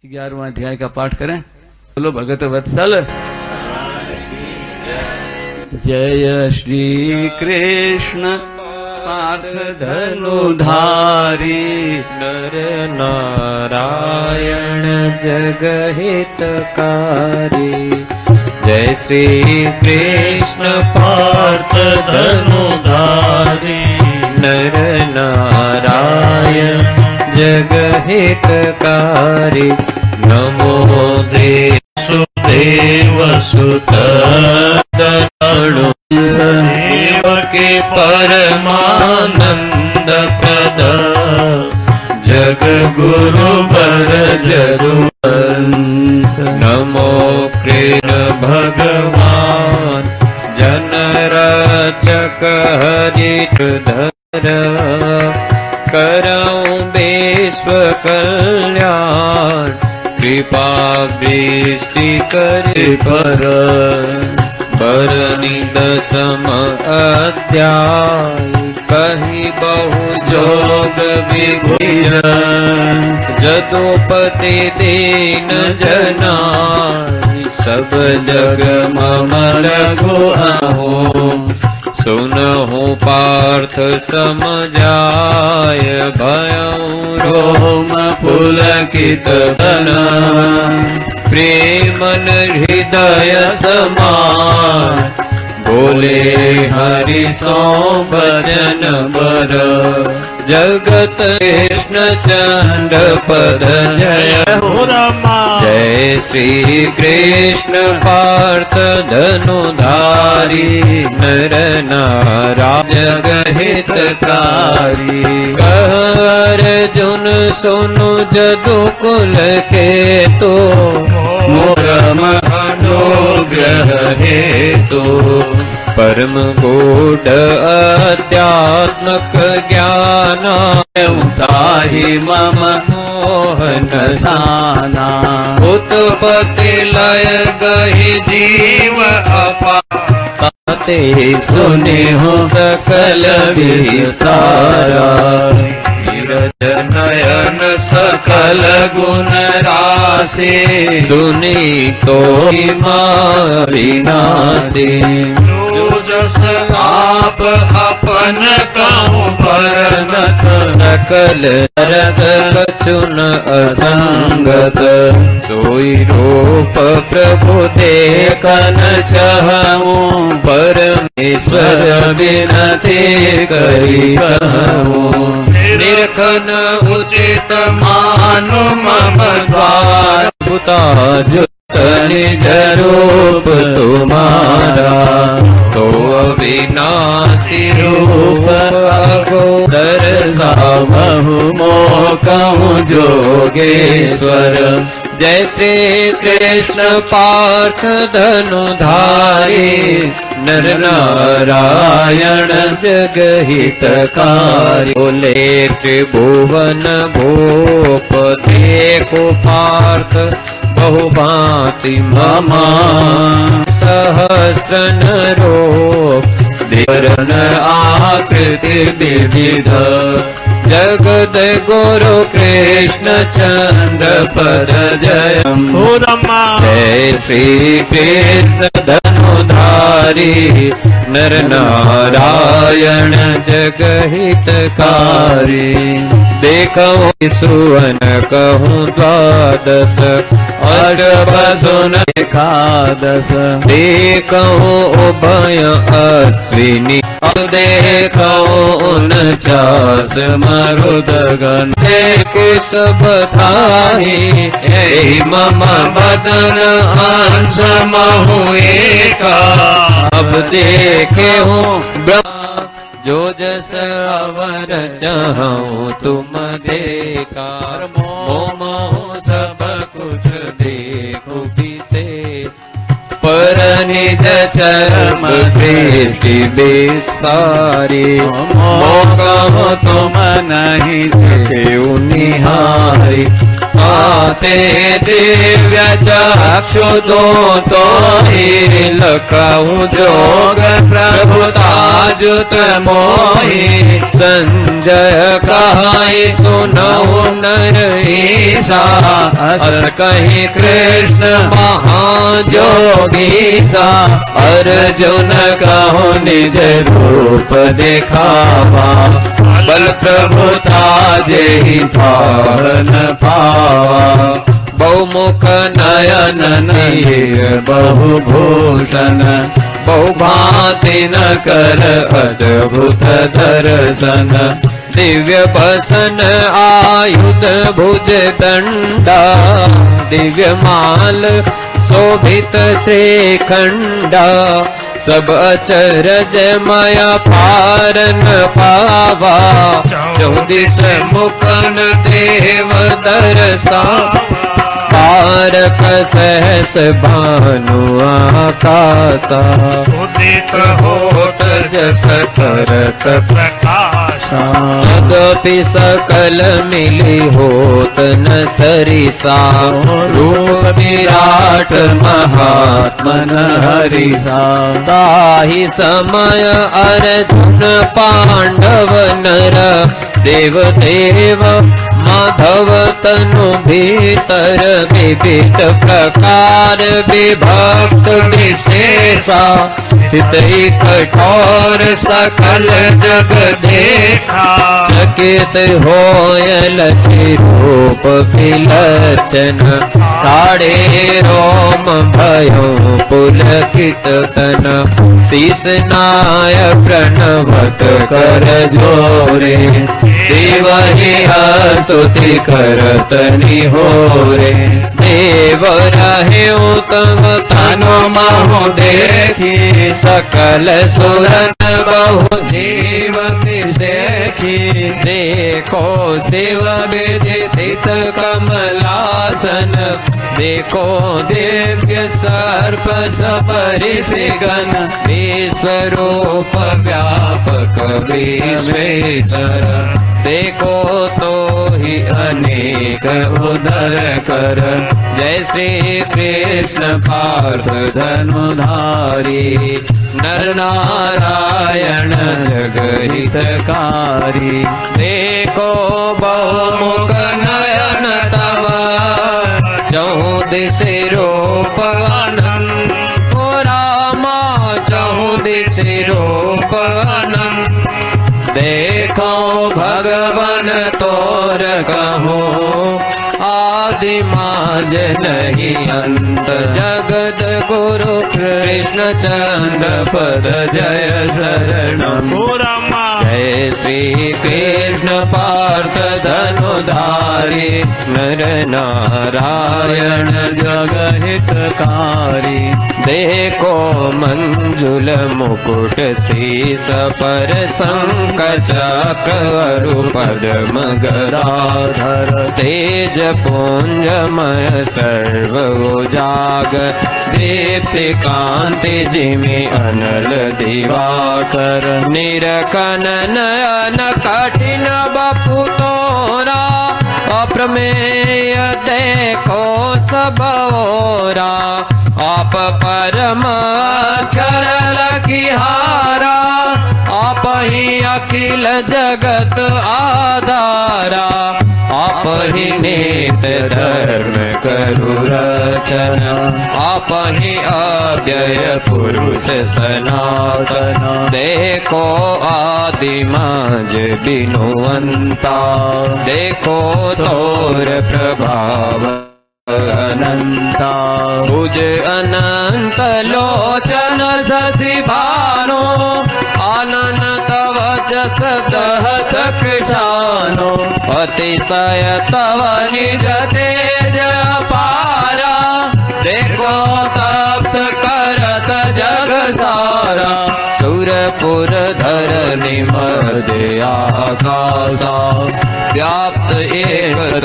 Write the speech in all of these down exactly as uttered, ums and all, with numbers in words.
ग्यारहवां अध्याय का पाठ करें। बोलो भगत वत्सल जय श्री कृष्ण पार्थ धनुधारी नर नारायण जगहितकारी। जय श्री कृष्ण पार्थ धनुधारी नर नारायण जगहितकारी। नमो देव सुत देव के परमानंद प्रद जग गुरु बर जरुवंश। नमो कृष्ण भगवान जन रचक हरिधर करऊं विश्व कल्याण। कृपा दृष्टि करे पर बरनी दसम अध्याय कहीं बहु जोग विघ्न। जदुपति दीन जनाई सब जग मम लघु अहो। सुनहु पार्थ समझाय भयं रोम पुलकित बना। प्रेमन हृदय समान बोले हरि सो भजन बर। जगत कृष्ण चंड पद जय हो रमा। जय श्री कृष्ण पार्थ धनुधारी नर नारायण जगहितकारी। कह अर्जुन सुनु जदुकुल के तो मोर अनुग्रह हेतु। परम गूढ़ अध्यात्मक ज्ञान ताहि मम मोहन साना। उत्पत्ति लय गहि जीव अपा ते सुने हो सकल विस्तारा। नीरज नयन सकल गुण राशि सुनी तो विनाशी। जस आप अपन कहूँ परनत सकल रत कछुन असंगत। सोई रूप प्रभु देखन चाहूं परमेश्वर विनती करी कहूं। निरखन उचित मानु मम द्वार भूता निज रूप तुम्हारा। तो अविनाशी रूप अगोदर सामहु मोह कहूँ जोगेश्वर। जय श्री कृष्ण पार्थ धनुधारी नर नारायण जगहितकारी। बोले त्रिभुवन भूप देखो पार्थ बहुभांति ममा। सहस्रन रूप देवरन आकृति विविध। जगद गुरु कृष्ण चंद्र पद जयम हो रमा। जय श्री कृष्ण धनुधारी नर नारायण जगहितकारी। देखो सुवन कहूँ द्वादश अष्टवसुन एकादश। देखो उभय अश्विनी देखो उनचास मरुदगन। एक सब थाहि मम बदन अंश महु एका। अब देखे हूँ जो जस अवर चाहूं तुम देकार। मोम सब कुछ देखो विशेष पर निज चरम दृष्टि विस्तारी। मोह तुम नहीं सके निहारी ते दिव्य चक्षु दो तो ही लखऊं जोग प्रभुताजुत मोहि संजय कहाई सुनऊ नर ईसा अस कहीं कृष्ण महाजोगी सा अर्जुन कहो निज रूप दिखावा बल प्रभुता जेहि पावन पावा बहुमुख नयन नये बहुभूषण बहुभाति न कर अद्भुत दर्शन दिव्य बसन आयुध भुज दंडा दिव्य माल शोभित श्री खंडा सब अचरज माया पारन पावा चौदिस मुखन देव दरसा तारक सहस भानु आकाशा उदित होत जस करत प्रकाशा तदपि सकल मिली होत न सरिसा रूप विराट महात्मन हरिसा ताहि समय अर्जुन पांडव नर देव देव माधव तनु भीतर विविध प्रकार विभक्त विशेषा चितई कठोर सकल जग देखा चकित होय लखि रूप विलक्षण ताड़े रोम भयो पुलकित तन शीस नाय प्रणवत कर जोरे देवहि स्तुति करत निहोरे देव रहे उत्तम तनु महु देखी सकल सुरन बहु जीवति देखी देखो शिव विदित कमलासन देखो दिव्य सर्प सपरिसिगन विश्वरूप व्यापक विश्वेश्वर देखो तो ही अनेक उदर कर जय श्री कृष्ण पार्थ धनुधारी नर नारायण जगहितकारी देखो बहुमुख नयन तव चौदिस रूप अनंत ओ रामा चौदिस रूप अनंत देखो भगवन तोर कहो आदि माज नहीं अंत जगत गुरु कृष्ण चंद्र पद जय शरणम जय श्री कृष्ण पार्थ धनुधारी नर नारायण जगहितकारी देखो मंजुल मुकुट शीस पर शंख चक्र पद्म गदाधर तेज पुंजमय सर्व उजाग दीप्ति कांति जिमि अनल दिवाकर निरखन नयन कठिन बपु तोरा अप्रमेय देखो सब ओरा आप परम अक्षर लखिहारा आप ही अखिल जगत आधारा आप ही नित धर्म करु रचना आप ही अव्यय पुरुष सनातन देखो आदि माज बिनुअंता देखो तोर प्रभाव अनंता भुज अनंत लोचन शशि भानो आनन तव जस दहत कृशानो अतिशय तव निज तेज पारा देखो तप्त करत जग सारा सुरपुर धरनि मध्य आकाशा व्याप्त एक तो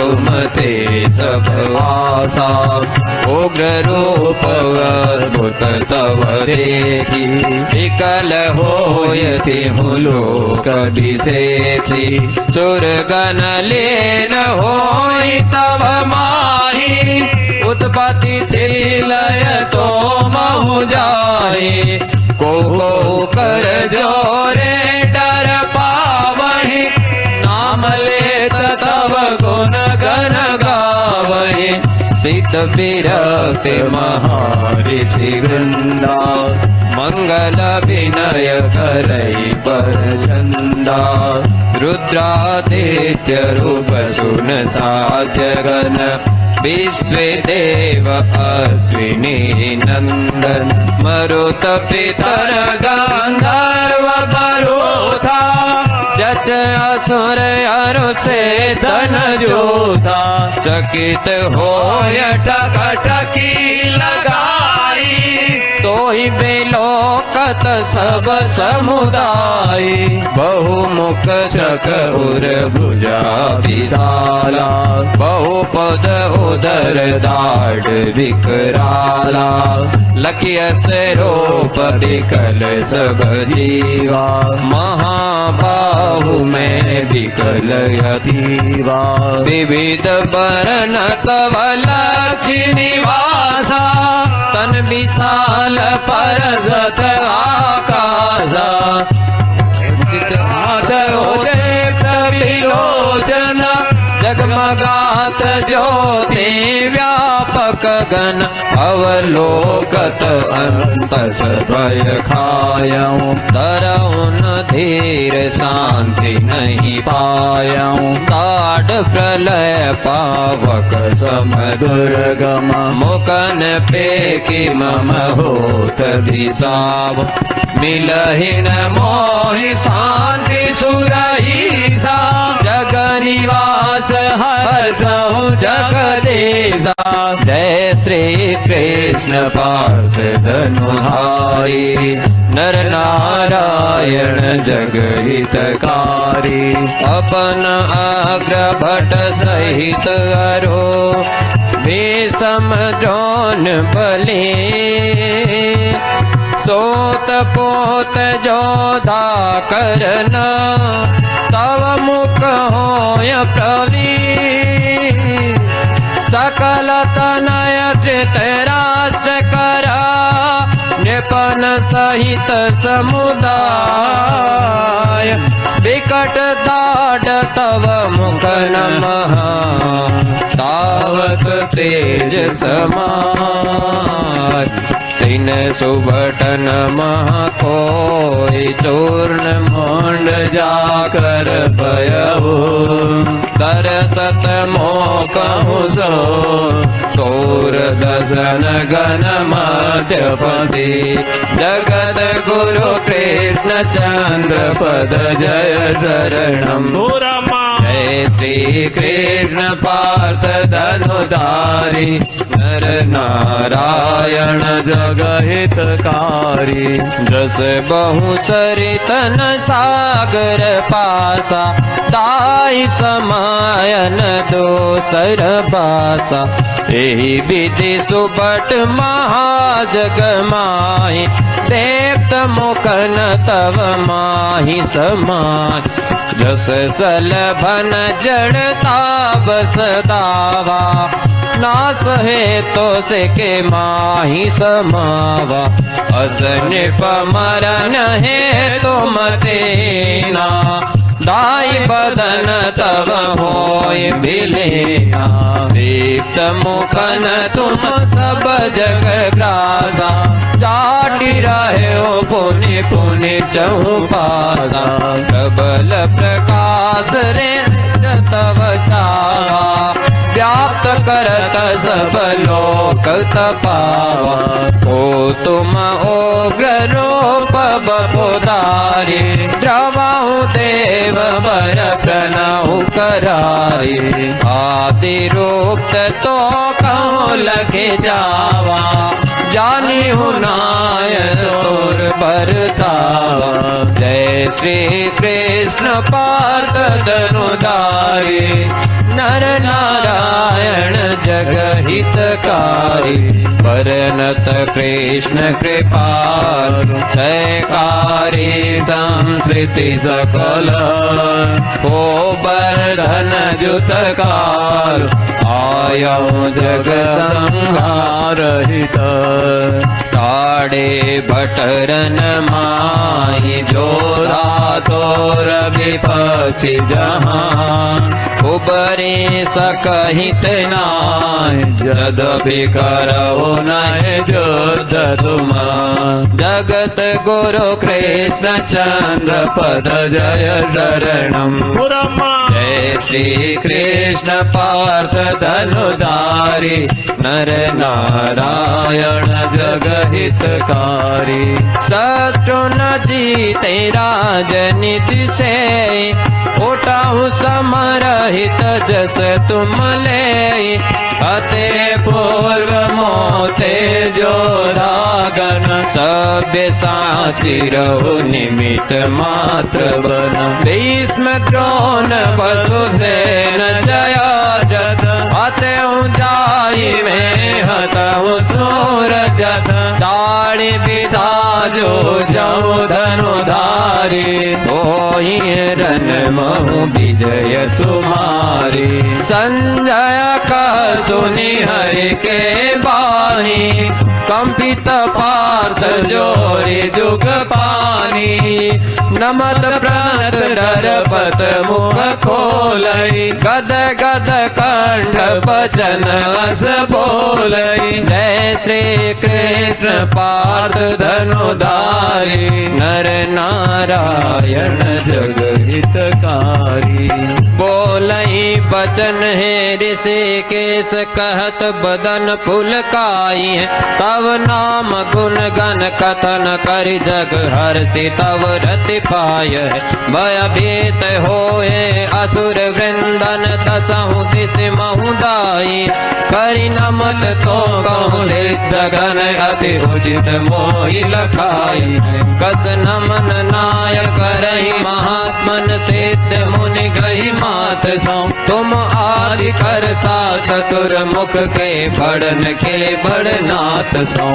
तुम ते सब आसा। उग्र रूप अद्भुत तव देखी, विकल होयति लोक विशेषी। सुरगण लीन होई तव माही, उत्पत्ति थी लय तो महु जाई। को को कर जोरे डर पावहि, नाम लेत तव गुण गण गावहि। सित विरक्त महर्षि वृंदा, मंगल विनय करई पर चंदा। रुद्रादित्य रूप सुन साध्य गण, विश्व देव अश्विनी नंदन। मरुत पितर गंधर्व बरोधा, जच असुर अरु से धन जोधा। चकित होय टकटकी लगाई, तोहि बिलोकत सब समुदाय। बहुमुख चक उर भुजा विशाला, बहुपद उदर दाढ़ विकराला। लखिय से रूप विकल सब जीवा, महाबाहु में विकल यतीवा। विविध बरन तव लक्ष्मीवासा, तन विशाल परसत आकाशा। विलोचन जगमगात ज्योति व्यापक गण, अवलोकत अंत भय खायऊं। तरउन धीर शांति नहीं पायऊं, ताड़ प्रलय पावक सम दुर्गम। मुकन पे कि मम होत विषाव, मिलहिन मोहि शांति सुरईसा। जग निवास हर्षहु जगदीशा। जय श्री कृष्ण पार्थ धनुधारी, नर नारायण जग हितकारी। अपन अग्र भट सहित अरो, भीषम द्रोण बलि। सोत पोत जोधा करना, तव मुख होय प्रवीण। सकल तनय धृतराष्ट्र करा, नृपन सहित समुदाय। विकट दाढ़ तव मुख नमः, तावक तेज समाय। तीन सुबटन महा कोई, चूर्ण मुंड जाकर भयऊ। दरसत मोकहु सो, तोर दसन गण मध्य पसी। जगत गुरु कृष्ण चंद्र पद जय शरणम। जय श्री कृष्ण पार्थ धनुधारी, नर नारायण जग हितकारी। जस बहु सरितन सागर पासा, दाई समायन दोसर बासा। एहि विधि सुबट महाजग माहि, देवत मुखन तव माहि समाय। जस सलभन जड़ता बस दावा, नास है तो से के माही समावा। अस नृप मरन है तो मतेना, दाई बदन तव होय बिलेना। दीप्त मुखन तुम सब जग ग्रासा, जाटी रहे हो पुनि पुनि चहुपासा। प्रबल प्रकाश रे तव छावा, व्याप्त करत सब लोक तपावा। ओ तुम उग्र रूप बपुधारी, द्रवहु देव वर प्रणहु करारी। आदि रूप तो कहूँ लगे जावा, जानी जाई नाय तोर बरतावा। जय श्री कृष्ण पार्थ धनुधारी नर नारायण जग हितकारी। परनत कृष्ण कृपाल जयकारी संस्कृति सकल हो बर्धन जुतकार। आयौ जग संहार हित ताड़े भटरन माही जोरा तोर विपक्षी जहां। उबरे सकहित नाय जदपि करौ नय युद्ध तुमा। जगत गुरु कृष्ण चंद्र पद जय शरणम। जय श्री कृष्ण पार्थ धनुधारी नर नारायण जग हितकारी। शत्रु न जीते राजनीति से उठाऊ समरहित जस तुम ले। अते पूर्व मोते जो रागन सभ्य साची रहो निमित्त मात्र बन। भीष्म द्रोण वसुसेन जया जत अते जाई में हतहु सूर जत। चारि विधा जो जाऊ धनुधारी होई रन महु विजय तुम्हारी। संजय कह सुनि हरि के बानी कंपित पार्थ जोरी जुग पानी। नमत प्रणत डरपत मुख खोलई गद गद कंठ बचन अस बोलई। जय श्री कृष्ण पार्थ धनुधारी नर नारायण जग हितकारी। बोलई बचन है ऋषिकेश कहत बदन पुलकाई है। तव नाम गुण गण कथन कर जग हर्षि तव रति पाय। भयभीत होए असुर वृंदन दसहु दिश महुदाई। करि नमत तो कहूँ सिद्ध गण अति उचित मोहि लखाई। कस नमन नायक रही महात्मन सिद्ध मुनि गही मात सौ। तुम आदि करता चतुर मुख के बड़न के बड़नाथ सौ।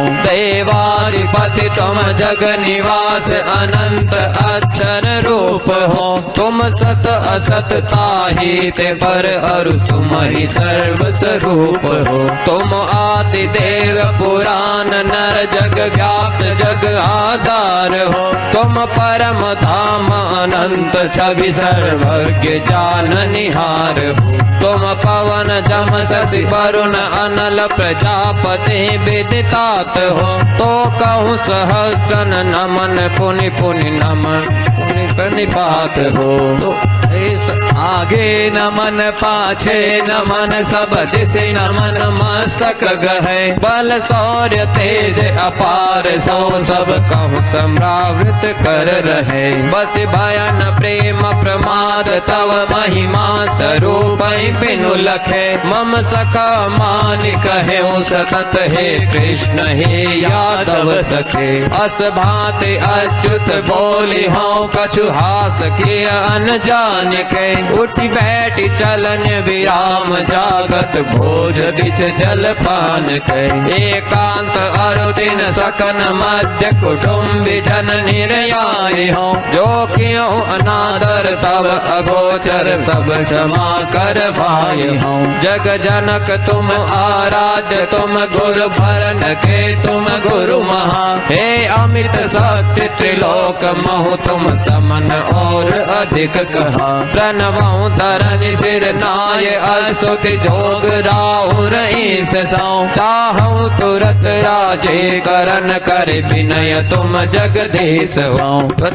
देवाधिपति तुम जग निवास अनंत अक्षर रूप हो। तुम सत असत ताहि ते पर अरु तुम ही सर्व स्वरूप हो। तुम आदि देव पुराण नर जग व्याप्त जग आधार हो। तुम परम धाम अनंत छवि सर्वज्ञ जान निहार हो। तुम पवन जम शशि वरुण अनल प्रजापति विदितात हो। तो कहूँ सहस्रन नमन पुनि पुनि नमन पुनि प्रणिपात हो। तो इस आगे नमन पाछे नमन सब दिशे नमन मस्तक गहे। बल शौर्य तेज अपार सौ सब कहूँ सम्रावृत कर रहे। बस भयन प्रेम प्रमाद तव महिमा स्वरूप बिनु लखे। मम सखा मान कहे सतत हे कृष्ण हे यादव सखे। अस भांति अच्युत बोली हूँ कछु हास किय अनजान के। उठ बैठ चलन विराम जागत भोज बिच जल पान के। एकांत अरुदिन सकन मध्य कुटुम्बी जन निर्याय हो। जो क्यों अनादर तब अगोचर सब क्षमा कर भाई हो। जग जनक तुम आराध्य तुम गुरु भरन के तुम गुरु महा। हे अमित सत्य त्रिलोक महु तुम समन और अधिक कहा। प्रणवं धरन सिर नाय असुति जोग राहुर ईस सौ। चाहूं तुरत राजे करन कर विनय तुम जगदीश हो।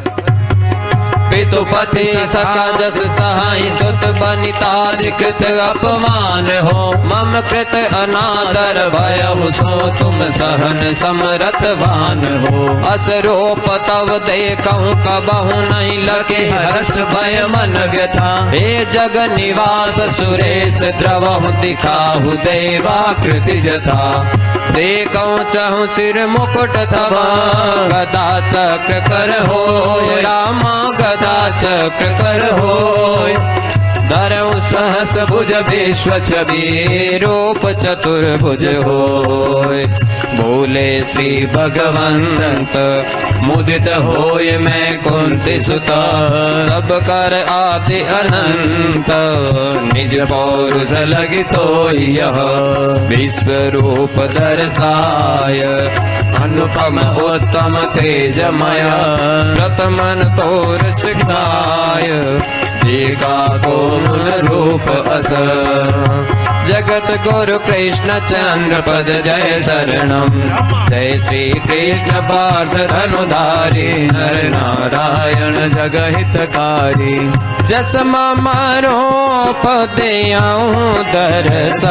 पितुपति सका जस सहाय सुत बनितादि कृत अपमान हो। मम कृत अनादर भयहु सो तुम सहन समरथवान हो। असरूप तव देखहु कबहु नहीं लगे हर्ष भय मन व्यथा। हे जग निवास सुरेश द्रवहु दिखाहु देवाकृति जथा। देखऊं चाहूं सिर मुकुट तब गदा चक्र कर होय रामा गदा चक्र कर होय धरऊं सहस भुज विश्व छवि रूप चतुर्भुज होय बोले श्री भगवंत मुदित होय मैं कुंती सुता सब कर आदि अनंत निज पौरुष लगितो यह विश्व रूप दर्शाय अनुपम उत्तम तेजमय प्रथमन तोर सिखाय देखा को रूप अस जगत गुरु कृष्ण चंद्र पद जय शरणम जय श्री कृष्ण पार्थ धनुधारी नर नारायण जगहितकारी जस मम रूप देऊं दर्शाए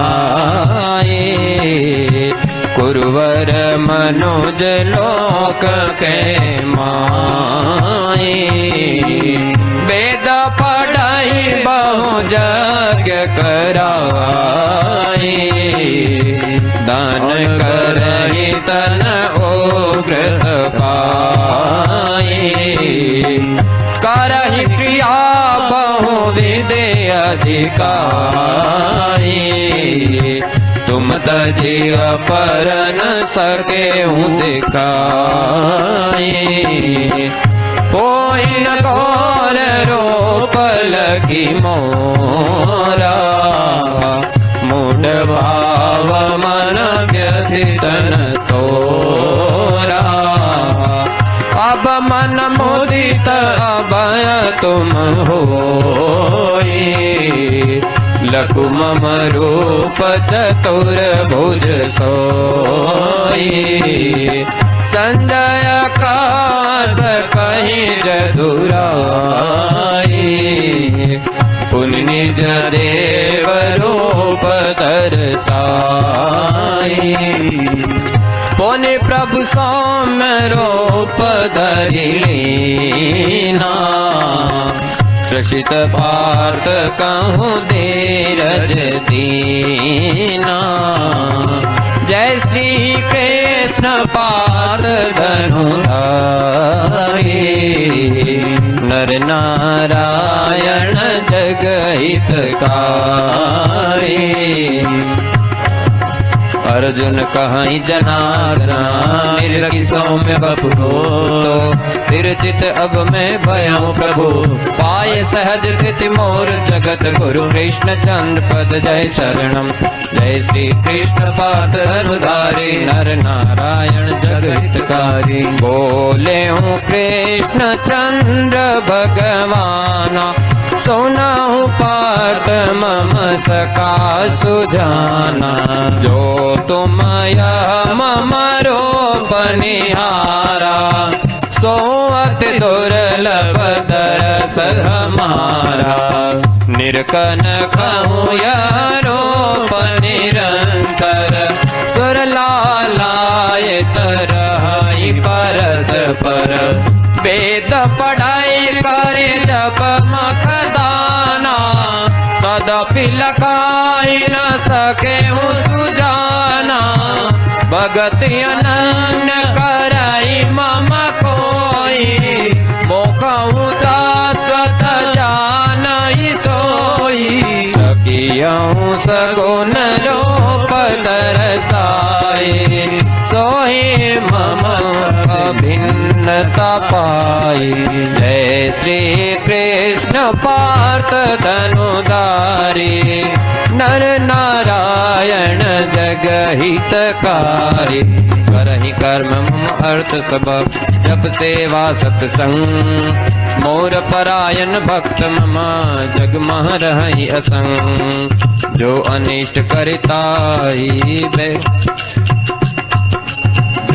कुरुवर मनोज लोक के माए वेद पढ़ाई बहु जग कराए दान करहि तन उग्र पाए करहि क्रिया बहु विदे अधिकारी तुम तजिय पर न सके दिखाए कोई न कौर रूप लगी मोरा मूढ़ भाव मन व्यथितन तोरा अब मन मुदित अभय तुम होई लघु मम रूप चतुर भुज सोई संजय कास कहीं जदुराई पुनि निज देव रूप दर्शाई पुनि प्रभु सौम्य रूप धरि लीना प्रसित पार्थ कहूँ धीरज दीना जय श्री कृष्ण पार्थ धनुधारी नर नारायण जगहितकारी अर्जुन कहीं जनार्दन सौम्य बपुरो फिर चित अब मैं भयऊं प्रभु पाए सहज तिथि मोर जगत गुरु कृष्ण चंद्र पद जय शरणम जय श्री कृष्ण पाद धनुधारी नर नारायण जगहितकारी बोले हूँ कृष्ण चंद्र भगवाना सुनाहु पार्थ मम सका सुजाना जो तुम मम रूप निहारा सो अति दुर्लभ दरस हमारा निर्कन कहूँ रूप निरंतर सुर लालाय तरहि परस पर वेद पढ़ाई करे जप मखदाना तदपि लखाई न सके सुजाना भगत अनन्य कराई मम कोई मोखऊ तत्वत जानई सोई सकियऊं सगुन रूप दर्शाए सोहि मम अभिन्नता पाई जय श्री कृष्ण पार्थ धनुधारी नर नारायण जगहितकारी करहि कर्म मम अर्थ सब जप सेवा सत्संग मोर परायण भक्त मम जग मह रहि जो अनिष्ट करताई